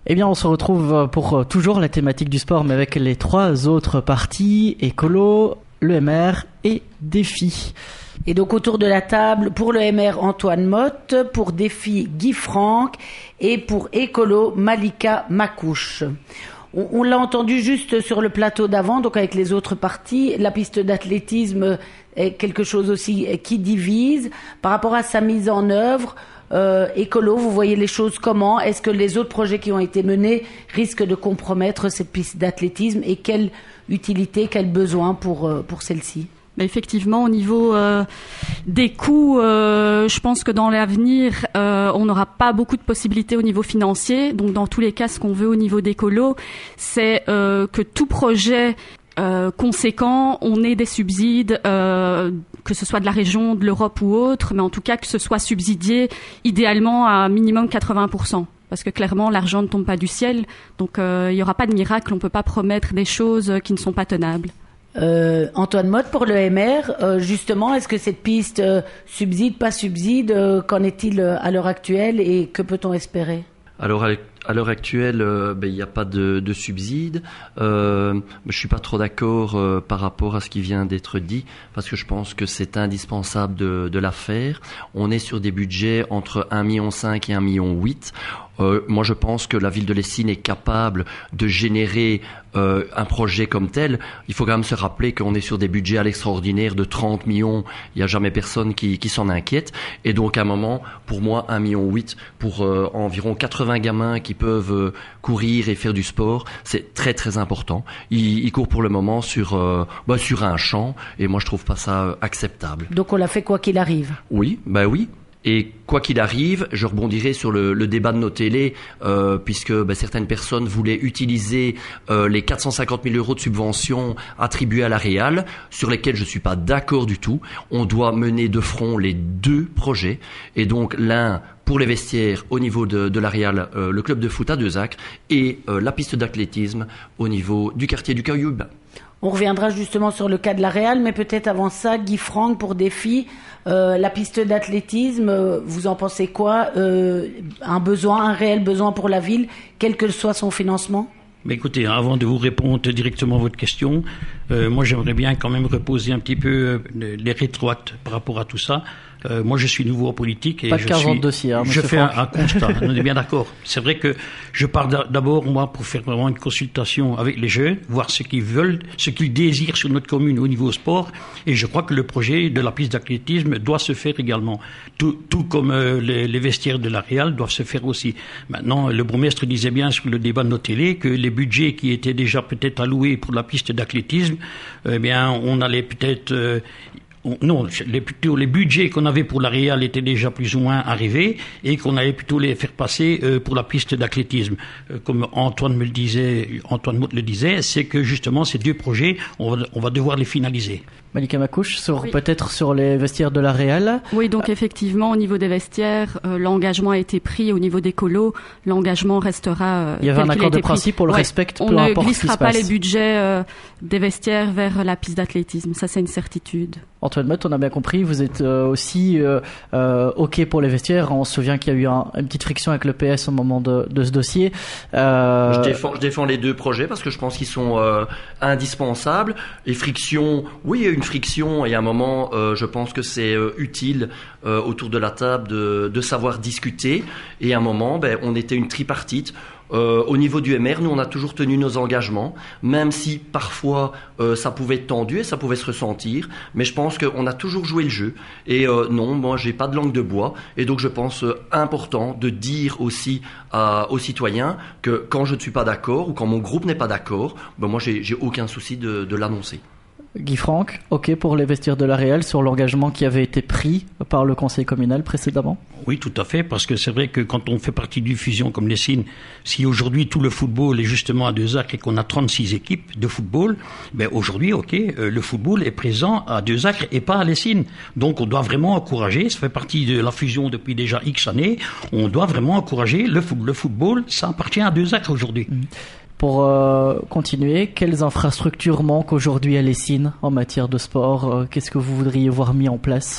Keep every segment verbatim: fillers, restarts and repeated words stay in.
Eh bien, on se retrouve pour toujours la thématique du sport, mais avec les trois autres parties, écolo, le M R et défi. Et donc autour de la table, pour le M R, Antoine Motte, pour défi, Guy Franck, et pour écolo, Malika Makouche. On, on l'a entendu juste sur le plateau d'avant, donc avec les autres parties, la piste d'athlétisme est quelque chose aussi qui divise. Par rapport à sa mise en œuvre, Euh, écolo, vous voyez les choses comment? Est-ce que les autres projets qui ont été menés risquent de compromettre cette piste d'athlétisme et quelle utilité, quel besoin pour, euh, pour celle-ci? Mais effectivement, au niveau euh, des coûts, euh, je pense que dans l'avenir, euh, on n'aura pas beaucoup de possibilités au niveau financier. Donc, dans tous les cas, ce qu'on veut au niveau d'écolo, c'est euh, que tout projet Euh, conséquent, on ait des subsides, euh, que ce soit de la région, de l'Europe ou autre, mais en tout cas que ce soit subsidié idéalement à minimum quatre-vingts pour cent. Parce que clairement, l'argent ne tombe pas du ciel, donc euh, il n'y aura pas de miracle, on ne peut pas promettre des choses qui ne sont pas tenables. Euh, Antoine Motte, pour le M R, euh, justement, est-ce que cette piste euh, subside, pas subside, euh, qu'en est-il euh, à l'heure actuelle et que peut-on espérer? Alors, à l'heure actuelle, euh, ben, il n'y a pas de, de subside. Euh, je suis pas trop d'accord euh, par rapport à ce qui vient d'être dit, parce que je pense que c'est indispensable de, de la faire. On est sur des budgets entre un virgule cinq million et un virgule huit million. Euh, moi, je pense que la ville de Lessines est capable de générer euh, un projet comme tel. Il faut quand même se rappeler qu'on est sur des budgets à l'extraordinaire de trente millions. Il n'y a jamais personne qui, qui s'en inquiète. Et donc, à un moment, pour moi, un virgule huit million pour euh, environ quatre-vingts gamins qui peuvent euh, courir et faire du sport, c'est très très important. Ils, ils courent pour le moment sur euh, bah, sur un champ, et moi, je trouve pas ça euh, acceptable. Donc, on l'a fait quoi qu'il arrive. Oui, bah oui. Et quoi qu'il arrive, je rebondirai sur le, le débat de nos télés, euh, puisque ben, certaines personnes voulaient utiliser euh, les quatre cent cinquante mille euros de subventions attribués à la Réal, sur lesquels je suis pas d'accord du tout. On doit mener de front les deux projets, et donc l'un pour les vestiaires au niveau de, de la Réal, euh, le club de foot à Deux-Acres, et euh, la piste d'athlétisme au niveau du quartier du Caillou-Bain. On reviendra justement sur le cas de la Réal, mais peut-être avant ça, Guy Franck, pour défi, euh, la piste d'athlétisme, euh, vous en pensez quoi? euh, Un besoin, un réel besoin pour la ville, quel que soit son financement? Mais écoutez, avant de vous répondre directement à votre question, euh, moi j'aimerais bien quand même reposer un petit peu euh, les rétroactes par rapport à tout ça. Euh, moi, je suis nouveau en politique et Pas de je suis. Dossier, hein, je fais Franck. un, un constat. On est bien d'accord. C'est vrai que je pars d'abord moi pour faire vraiment une consultation avec les jeunes, voir ce qu'ils veulent, ce qu'ils désirent sur notre commune au niveau sport. Et je crois que le projet de la piste d'athlétisme doit se faire également, tout, tout comme euh, les, les vestiaires de la Réal doivent se faire aussi. Maintenant, le bourgmestre disait bien sur le débat de nos télés que les budgets qui étaient déjà peut-être alloués pour la piste d'athlétisme, eh bien, on allait peut-être euh, Non, les, plutôt les budgets qu'on avait pour la Réal étaient déjà plus ou moins arrivés et qu'on allait plutôt les faire passer euh, pour la piste d'athlétisme. Euh, comme Antoine me le disait, Antoine Motte le disait, c'est que justement ces deux projets, on va, on va devoir les finaliser. Malika Makouche, sur, oui. peut-être sur les vestiaires de la Réal. Oui, donc euh, effectivement, au niveau des vestiaires, euh, l'engagement a été pris. Au niveau des colos, l'engagement restera euh, Il y avait tel un qu'il accord a été de principe, pris. on le Ouais, respecte, on peu ne importe ce qui glissera se pas passe. les budgets euh, des vestiaires vers la piste d'athlétisme. Ça, c'est une certitude. Antoine Motte, on a bien compris, vous êtes euh, aussi euh, euh, OK pour les vestiaires. On se souvient qu'il y a eu un, une petite friction avec le P S au moment de, de ce dossier. Euh... Je, défends, je défends les deux projets parce que je pense qu'ils sont euh, indispensables. Les frictions, oui, il y a une friction et à un moment, euh, je pense que c'est euh, utile euh, autour de la table de, de savoir discuter. Et à un moment, ben, on était une tripartite. Euh, au niveau du M R, nous on a toujours tenu nos engagements, même si parfois euh, ça pouvait être tendu et ça pouvait se ressentir, mais je pense qu'on a toujours joué le jeu. Et euh, non, moi j'ai pas de langue de bois, et donc je pense euh, important de dire aussi à, aux citoyens que quand je ne suis pas d'accord ou quand mon groupe n'est pas d'accord, ben moi j'ai, j'ai aucun souci de, de l'annoncer. Guy Franck, OK pour les vestiaires de la Réal sur l'engagement qui avait été pris par le conseil communal précédemment? Oui, tout à fait, parce que c'est vrai que quand on fait partie d'une fusion comme Lessines, si aujourd'hui tout le football est justement à Deux-Acres et qu'on a trente-six équipes de football, ben aujourd'hui, OK, euh, le football est présent à Deux-Acres et pas à Lessines. Donc on doit vraiment encourager, ça fait partie de la fusion depuis déjà X années, on doit vraiment encourager le, foot, le football, ça appartient à Deux-Acres aujourd'hui. Mmh. Pour euh, continuer, quelles infrastructures manquent aujourd'hui à Lessines en matière de sport? euh, Qu'est-ce que vous voudriez voir mis en place?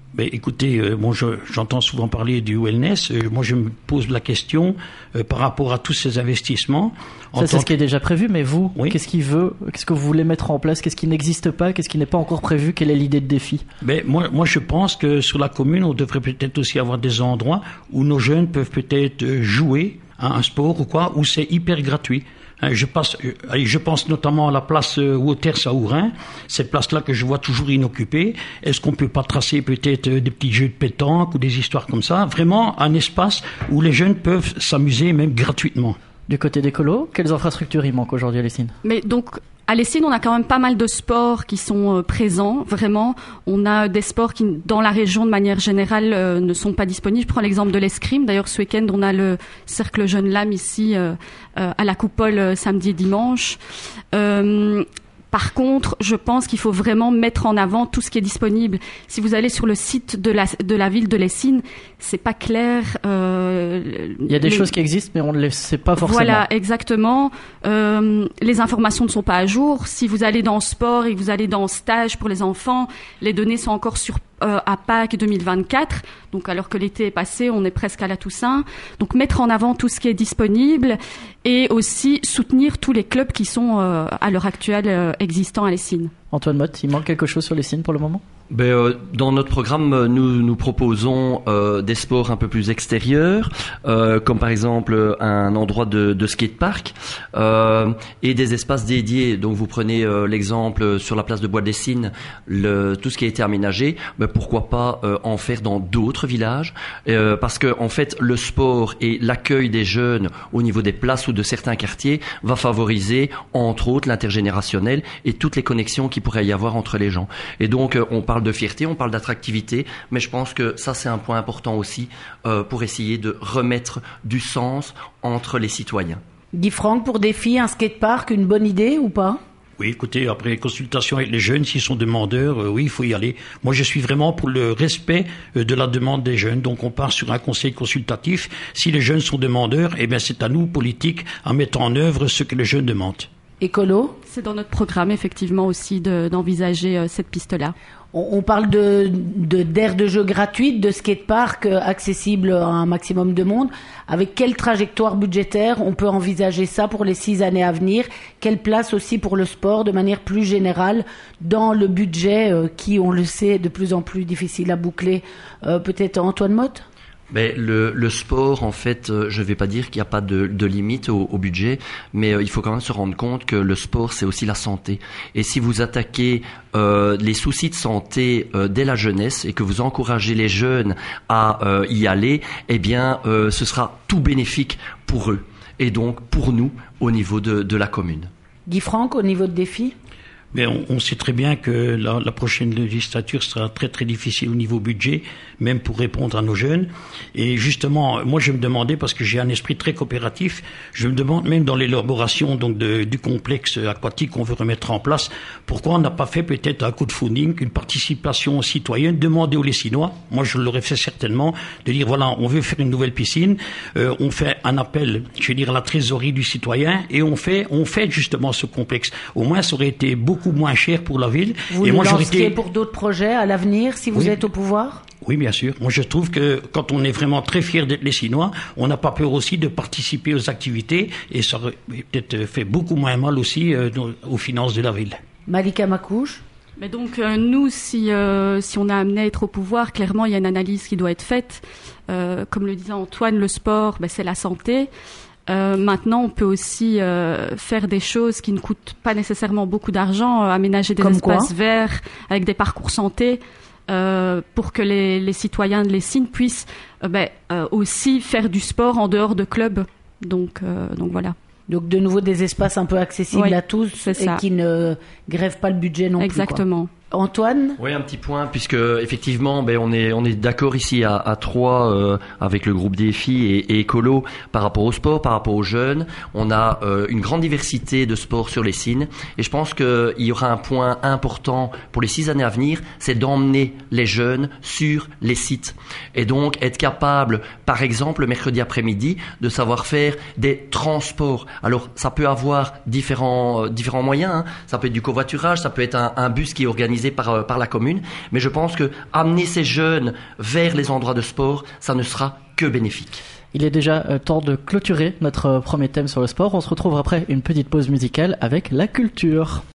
Ben, écoutez, euh, bon, je, j'entends souvent parler du wellness. Euh, moi, je me pose la question euh, par rapport à tous ces investissements. Ça, c'est ce qui est déjà prévu, mais vous, oui. qu'est-ce qui veut, qu'est-ce que vous voulez mettre en place? Qu'est-ce qui n'existe pas? Qu'est-ce qui n'est pas encore prévu? Quelle est l'idée de défi? Ben, moi, moi, je pense que sur la commune, on devrait peut-être aussi avoir des endroits où nos jeunes peuvent peut-être jouer à un sport ou quoi, où c'est hyper gratuit. Je, passe, je pense notamment à la place Wouters à Ourin, cette place-là que je vois toujours inoccupée. Est-ce qu'on peut pas tracer peut-être des petits jeux de pétanque ou des histoires comme ça? Vraiment un espace où les jeunes peuvent s'amuser même gratuitement. Du côté d'écolo, quelles infrastructures il manque aujourd'hui à Lessines? Mais donc, à Lessines, on a quand même pas mal de sports qui sont euh, présents, vraiment. On a des sports qui, dans la région, de manière générale, euh, ne sont pas disponibles. Je prends l'exemple de l'escrime. D'ailleurs, ce week-end, on a le Cercle Jeune Lame ici, euh, euh, à la Coupole, euh, samedi et dimanche. Euh, Par contre, je pense qu'il faut vraiment mettre en avant tout ce qui est disponible. Si vous allez sur le site de la, de la ville de Lessines, c'est pas clair. Euh, Il y a des les... choses qui existent, mais on ne les sait pas forcément. Voilà, exactement. Euh, les informations ne sont pas à jour. Si vous allez dans sport et que vous allez dans stage pour les enfants, les données sont encore sur Euh, à Pâques deux mille vingt-quatre, donc alors que l'été est passé, on est presque à la Toussaint. Donc mettre en avant tout ce qui est disponible et aussi soutenir tous les clubs qui sont euh, à l'heure actuelle euh, existants à Lessines. Antoine Motte, il manque quelque chose sur Lessines pour le moment? Ben, euh, dans notre programme, nous nous proposons euh, des sports un peu plus extérieurs, euh, comme par exemple un endroit de, de skatepark euh, et des espaces dédiés. Donc vous prenez euh, l'exemple sur la place de Bois de Lessines, le, tout ce qui a été aménagé. Ben, pourquoi pas euh, en faire dans d'autres villages euh, parce que en fait le sport et l'accueil des jeunes au niveau des places ou de certains quartiers va favoriser entre autres l'intergénérationnel et toutes les connexions qu'il pourrait y avoir entre les gens. Et donc euh, on parle de fierté, on parle d'attractivité, mais je pense que ça c'est un point important aussi euh, pour essayer de remettre du sens entre les citoyens. Guy Franck, pour des filles, un skatepark, une bonne idée ou pas? Oui, écoutez, après consultation avec les jeunes, s'ils sont demandeurs, euh, oui, il faut y aller. Moi, je suis vraiment pour le respect euh, de la demande des jeunes. Donc, on part sur un conseil consultatif. Si les jeunes sont demandeurs, eh bien, c'est à nous, politiques, à mettre en œuvre ce que les jeunes demandent. Écolo? C'est dans notre programme, effectivement, aussi de, d'envisager euh, cette piste-là. On, on parle de, de, d'aires de jeu gratuites, de skateparks euh, accessibles à un maximum de monde. Avec quelle trajectoire budgétaire on peut envisager ça pour les six années à venir? Quelle place aussi pour le sport de manière plus générale dans le budget euh, qui, on le sait, est de plus en plus difficile à boucler? euh, Peut-être Antoine Motte? Mais le, le sport, en fait, euh, je ne vais pas dire qu'il n'y a pas de, de limite au, au budget, mais euh, il faut quand même se rendre compte que le sport, c'est aussi la santé. Et si vous attaquez euh, les soucis de santé euh, dès la jeunesse et que vous encouragez les jeunes à euh, y aller, eh bien, euh, ce sera tout bénéfique pour eux et donc pour nous au niveau de, de la commune. Guy Franck, au niveau de défi? Mais on, on sait très bien que la, la prochaine législature sera très très difficile au niveau budget, même pour répondre à nos jeunes. Et justement, moi je me demandais, parce que j'ai un esprit très coopératif, je me demande même dans l'élaboration donc de, du complexe aquatique qu'on veut remettre en place, pourquoi on n'a pas fait peut-être un coup de funding, une participation citoyenne, demander aux Lessinois, moi je l'aurais fait certainement, de dire voilà, on veut faire une nouvelle piscine, euh, on fait un appel, je veux dire à la trésorerie du citoyen, et on fait, on fait justement ce complexe. Au moins ça aurait été beaucoup beaucoup moins cher pour la ville. Vous et nous moi, lanceriez été... pour d'autres projets à l'avenir si vous oui. êtes au pouvoir? Oui, bien sûr. Moi, je trouve que quand on est vraiment très fier d'être Lessinois, on n'a pas peur aussi de participer aux activités et ça aurait peut-être fait beaucoup moins mal aussi euh, aux finances de la ville. Malika Makouche? Mais donc euh, nous, si euh, si on a amené à être au pouvoir, clairement il y a une analyse qui doit être faite. Euh, comme le disait Antoine, le sport, ben, c'est la santé. Euh, maintenant, on peut aussi euh, faire des choses qui ne coûtent pas nécessairement beaucoup d'argent, euh, aménager des Comme espaces quoi verts avec des parcours santé, euh, pour que les, les citoyens de Lessines puissent euh, ben, euh, aussi faire du sport en dehors de clubs. Donc, euh, donc voilà. Donc de nouveau des espaces un peu accessibles oui, à tous et ça. Qui ne grèvent pas le budget non Exactement. plus. Exactement. Antoine? Oui, un petit point, puisque effectivement, ben on est on est d'accord ici à, à trois euh, avec le groupe Défi et, et Écolo par rapport au sport, par rapport aux jeunes. On a euh, une grande diversité de sports sur Lessines, et je pense qu'il y aura un point important pour les six années à venir, c'est d'emmener les jeunes sur les sites, et donc être capable, par exemple, le mercredi après-midi, de savoir faire des transports. Alors, ça peut avoir différents euh, différents moyens. Hein. Ça peut être du covoiturage, ça peut être un, un bus qui est organisé organisé par, par la commune. Mais je pense que amener ces jeunes vers les endroits de sport, ça ne sera que bénéfique. Il est déjà euh, temps de clôturer notre euh, premier thème sur le sport. On se retrouve après une petite pause musicale avec la culture.